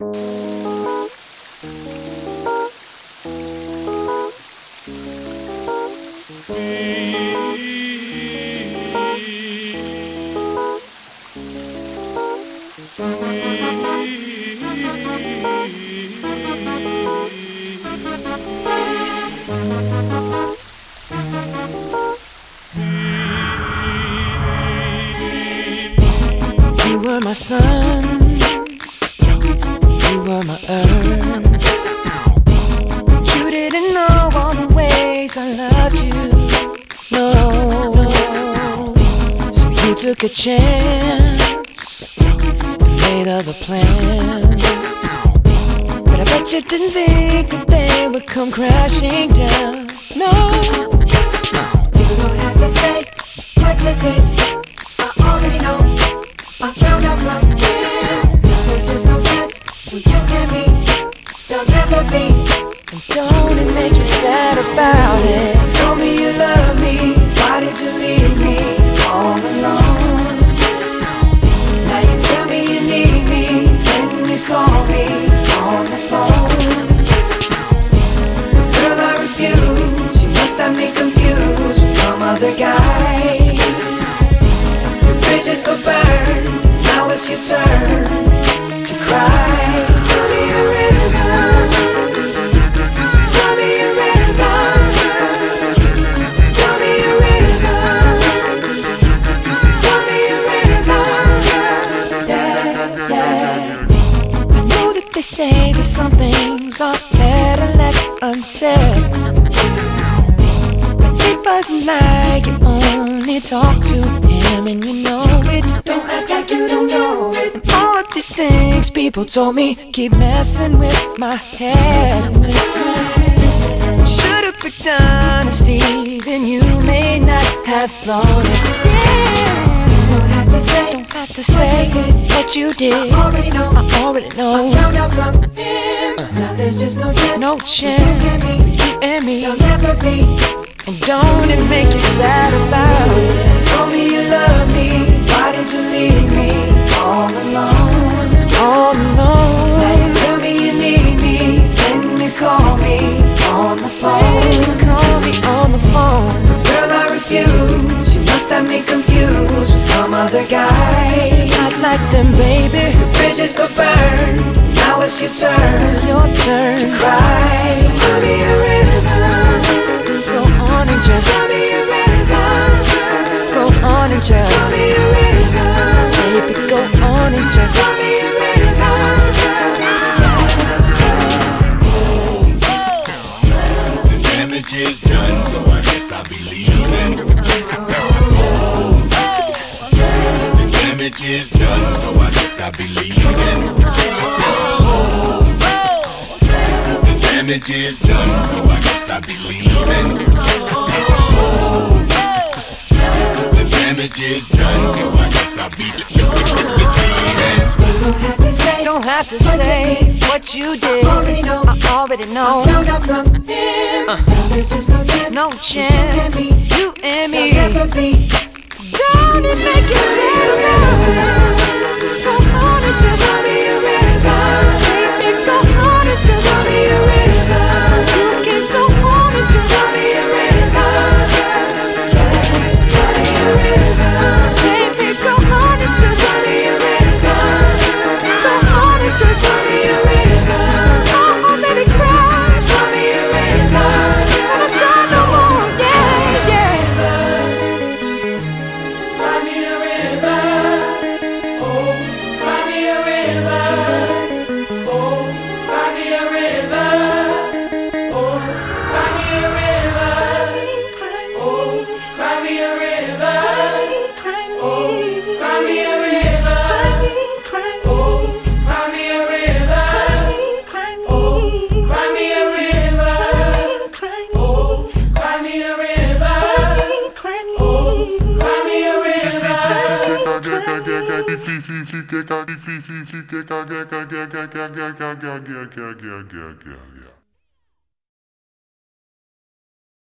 You were my sun, you were my earth. But you didn't know all the ways I loved you, no. So you took a chance and made other plans, but I bet you didn't think that they would come crashing down, no. You don't have to say what you did, I already know. I found out from you, there's just no chance when you and me, there'll never be. And don't it make you sad about it? Told me you love me, why did you leave me all alone? Now you tell me you need me, when you call me on the phone. Girl, I refuse, you must have me confused with some other guy. The bridges go burn, now it's your turn to cry. Tell me a river, tell me a river, tell me a river, tell me a river, yeah, yeah. I know that they say that some things are better left unsaid, but it wasn't like you only talk to him and you know it. Don't act like you don't know it. And all of these things people told me keep messing with my head. Should've picked honesty, then you may not have thought it. Yeah. Don't have to say what you did. I already know. I found out from him. Now there's just no chance. No chance. You and me. There'll never be. And don't it make you sad about it? Told me you love me, why did you leave me all alone? All alone. Now you tell me you need me, then you call me on the phone. Call me on the phone. Girl, I refuse, you must have me confused with some other guy. Not like them, baby. The bridges go burn, now it's your turn. It's your turn to cry. So tell me a river, go on and just tell me a river, go on and just tell me a river, baby, go on and just tell me a river. The damage is done, so I guess I'll be leaving. The damage is done, so I guess I'll be leaving. The damage is done, so I guess I'll be leaving. The damage is done, so I guess I'll be leaving. Don't have to say what you did. I already know. I found out from him. There's just no chance. No chance. You and me. Don't it make you sad about it? Go on and just tell me a river. Baby, go on and just tell me a river. You can go on and just tell me a river. Tell me a river. Baby, go on and just tell me a river. Go on and just tell me a river. 'Cause I already cried. Tell me a river. Gonna cry no more, yeah, yeah. Cry me a river, oh, cry me a river, oh, cry me a river, oh, cry me a river, oh, cry me a river, oh, cry me a river, oh, cry me a river, oh, cry me a river, oh, cry me a river, oh, cry me a river.